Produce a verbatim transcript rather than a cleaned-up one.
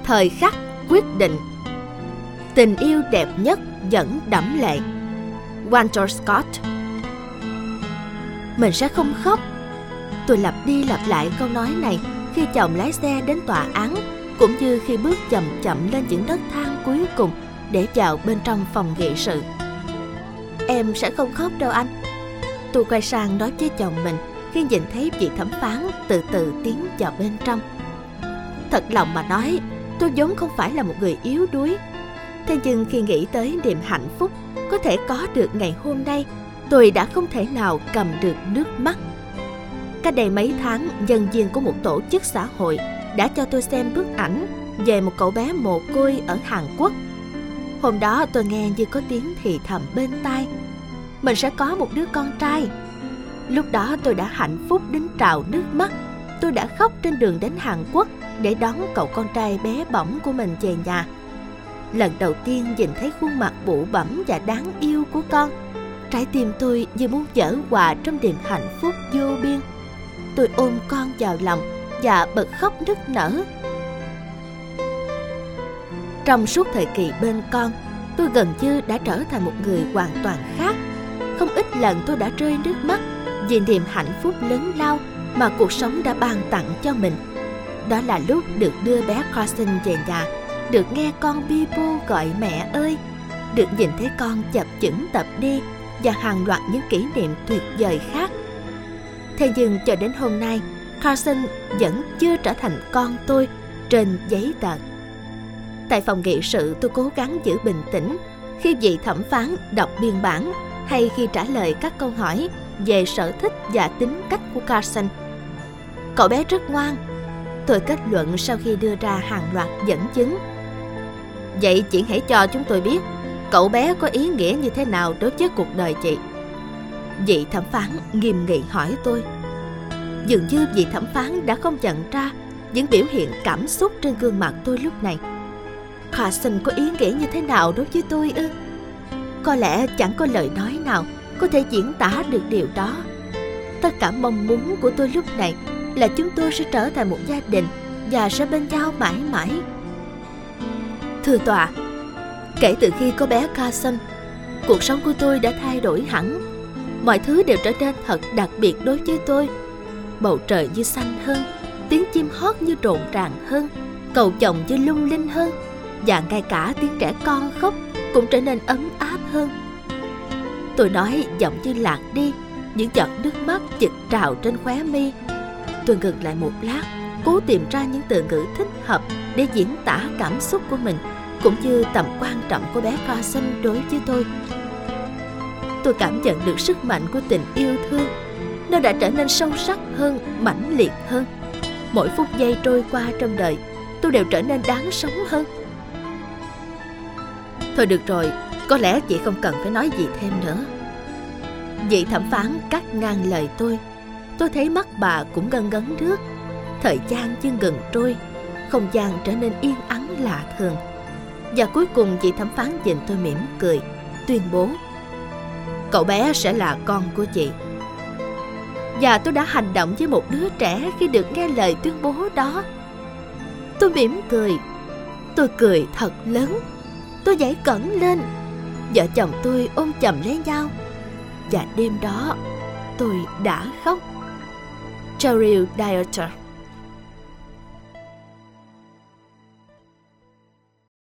Thời khắc quyết định. Tình yêu đẹp nhất vẫn đẫm lệ. Walter Scott. Mình sẽ không khóc. Tôi lặp đi lặp lại câu nói này khi chồng lái xe đến tòa án, cũng như khi bước chậm chậm lên những nấc thang cuối cùng để vào bên trong phòng nghị sự. Em sẽ không khóc đâu anh. Tôi quay sang nói với chồng mình khi nhìn thấy vị thẩm phán từ từ tiến vào bên trong. Thật lòng mà nói, tôi vốn không phải là một người yếu đuối. Thế nhưng khi nghĩ tới niềm hạnh phúc có thể có được ngày hôm nay, tôi đã không thể nào cầm được nước mắt. Cách đây mấy tháng, nhân viên của một tổ chức xã hội đã cho tôi xem bức ảnh về một cậu bé mồ côi ở Hàn Quốc. Hôm đó tôi nghe như có tiếng thì thầm bên tai: mình sẽ có một đứa con trai. Lúc đó tôi đã hạnh phúc đến trào nước mắt. Tôi đã khóc trên đường đến Hàn Quốc để đón cậu con trai bé bỏng của mình về nhà. Lần đầu tiên nhìn thấy khuôn mặt bụ bẫm và đáng yêu của con, trái tim tôi như muốn vỡ òa trong niềm hạnh phúc vô biên. Tôi ôm con vào lòng và bật khóc nức nở. Trong suốt thời kỳ bên con, tôi gần như đã trở thành một người hoàn toàn khác. Không ít lần tôi đã rơi nước mắt vì niềm hạnh phúc lớn lao mà cuộc sống đã ban tặng cho mình. Đó là lúc được đưa bé Carson về nhà, được nghe con Bibo gọi mẹ ơi, được nhìn thấy con chập chững tập đi và hàng loạt những kỷ niệm tuyệt vời khác. Thế nhưng cho đến hôm nay, Carson vẫn chưa trở thành con tôi trên giấy tờ. Tại phòng nghị sự, tôi cố gắng giữ bình tĩnh khi vị thẩm phán đọc biên bản hay khi trả lời các câu hỏi về sở thích và tính cách của Carson. Cậu bé rất ngoan, tôi kết luận sau khi đưa ra hàng loạt dẫn chứng. Vậy chị hãy cho chúng tôi biết cậu bé có ý nghĩa như thế nào đối với cuộc đời chị. Vị thẩm phán nghiêm nghị hỏi tôi. Dường như vị thẩm phán đã không nhận ra những biểu hiện cảm xúc trên gương mặt tôi lúc này. Carson có ý nghĩa như thế nào đối với tôi ư? Có lẽ chẳng có lời nói nào có thể diễn tả được điều đó. Tất cả mong muốn của tôi lúc này là chúng tôi sẽ trở thành một gia đình và sẽ bên nhau mãi mãi. Thưa tòa, kể từ khi có bé Carson, cuộc sống của tôi đã thay đổi hẳn. Mọi thứ đều trở nên thật đặc biệt đối với tôi. Bầu trời như xanh hơn, tiếng chim hót như rộn ràng hơn, cầu chồng như lung linh hơn, và ngay cả tiếng trẻ con khóc cũng trở nên ấm áp hơn. Tôi nói giọng như lạc đi, những giọt nước mắt chực trào trên khóe mi. Tôi ngừng lại một lát, cố tìm ra những từ ngữ thích hợp để diễn tả cảm xúc của mình, cũng như tầm quan trọng của bé Carson đối với tôi. Tôi cảm nhận được sức mạnh của tình yêu thương. Nó đã trở nên sâu sắc hơn, mãnh liệt hơn. Mỗi phút giây trôi qua trong đời, tôi đều trở nên đáng sống hơn. Thôi được rồi, có lẽ chị không cần phải nói gì thêm nữa. Vị thẩm phán cắt ngang lời tôi. Tôi thấy mắt bà cũng ngấn ngấn nước. Thời gian như ngừng trôi, không gian trở nên yên ắng lạ thường. Và cuối cùng vị thẩm phán nhìn tôi mỉm cười, tuyên bố: cậu bé sẽ là con của chị. Và tôi đã hành động với một đứa trẻ khi được nghe lời tuyên bố đó. Tôi mỉm cười. Tôi cười thật lớn. Tôi nhảy cẫng lên. Vợ chồng tôi ôm chầm lấy nhau. Và đêm đó tôi đã khóc. Cheryl Dieter.